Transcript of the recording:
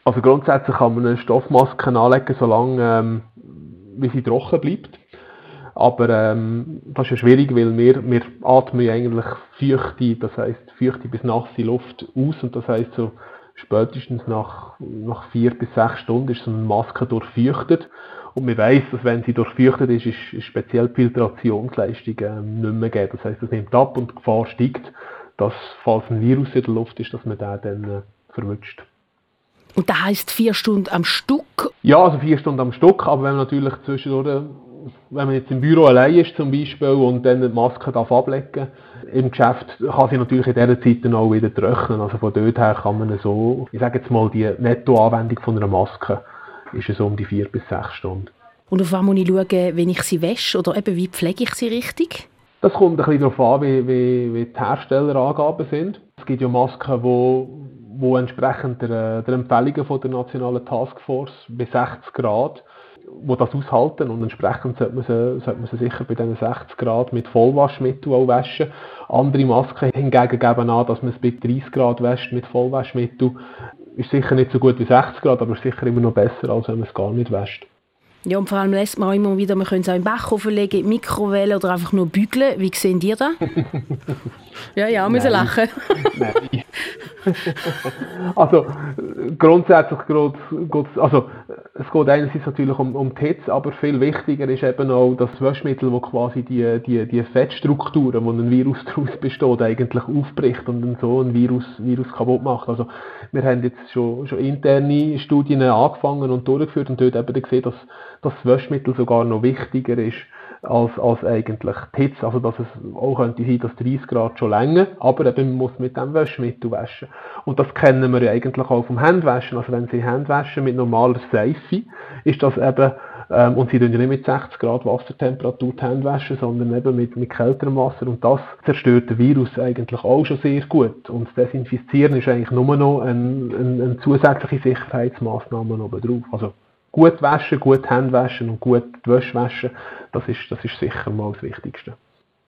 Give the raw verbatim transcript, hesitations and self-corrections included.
Also grundsätzlich kann man eine Stoffmaske anlegen, solange ähm, wie sie trocken bleibt. Aber ähm, das ist ja schwierig, weil wir, wir atmen ja eigentlich feuchte, das heisst feuchte bis nasse Luft aus und das heisst so spätestens nach, nach vier bis sechs Stunden ist so eine Maske durchfeuchtet. Und man weiss, dass wenn sie durchfeuchtet ist, ist, ist speziell die Filtrationsleistung ähm, nicht mehr gegeben. Das heisst, es nimmt ab und die Gefahr steigt, dass, falls ein Virus in der Luft ist, dass man den dann äh, verwünscht. Und das heisst vier Stunden am Stück? Ja, also vier Stunden am Stück, aber wenn man natürlich zwischendurch, wenn man jetzt im Büro allein ist zum Beispiel und dann die Maske darf ablegen im Geschäft, kann sie natürlich in dieser Zeit dann auch wieder trocknen. Also von dort her kann man so, ich sage jetzt mal, die Nettoanwendung von einer Maske ist es um die vier bis sechs Stunden. Und auf was muss ich schauen, wenn ich sie wasche oder eben wie pflege ich sie richtig? Das kommt ein bisschen darauf an, wie, wie, wie die Herstellerangaben sind. Es gibt ja Masken, die wo entsprechend der, der Empfehlungen von der nationalen Taskforce bei sechzig Grad, wo das aushalten und entsprechend sollte man sie, sollte man sie sicher bei diesen sechzig Grad mit Vollwaschmittel auch waschen. Andere Masken hingegen geben an, dass man es bei dreißig Grad wäscht mit Vollwaschmittel. Ist sicher nicht so gut wie sechzig Grad, aber ist sicher immer noch besser, als wenn man es gar nicht wäscht. Ja, und vor allem lässt man auch immer wieder, man könnte es auch im Backofen legen, in die Mikrowelle oder einfach nur bügeln. Wie sehen ihr das? Ja, ja, müssen lachen. Nein. Also grundsätzlich geht es, also, es geht einerseits natürlich um, um die Hitze, aber viel wichtiger ist eben auch das Waschmittel, das quasi die, die, die Fettstrukturen, wo ein Virus daraus besteht, eigentlich aufbricht und dann so ein Virus, Virus kaputt macht. Also wir haben jetzt schon, schon interne Studien angefangen und durchgeführt und dort eben gesehen, dass das Waschmittel sogar noch wichtiger ist als, als eigentlich die Hitze. Also dass es auch könnte sein, dass dreißig Grad schon länger, aber eben man muss mit dem Waschmittel waschen. Und das kennen wir ja eigentlich auch vom Handwaschen. Also wenn Sie Hände waschen mit normaler Seife, ist das eben, ähm, und Sie tun ja nicht mit sechzig Grad Wassertemperatur die Hände waschen, sondern eben mit, mit kälterem Wasser. Und das zerstört den Virus eigentlich auch schon sehr gut. Und das Desinfizieren ist eigentlich nur noch eine, eine, eine zusätzliche Sicherheitsmaßnahme oben drauf. Also gut waschen, gut Hände waschen und gut die Wäsche waschen, das ist, das ist sicher mal das Wichtigste.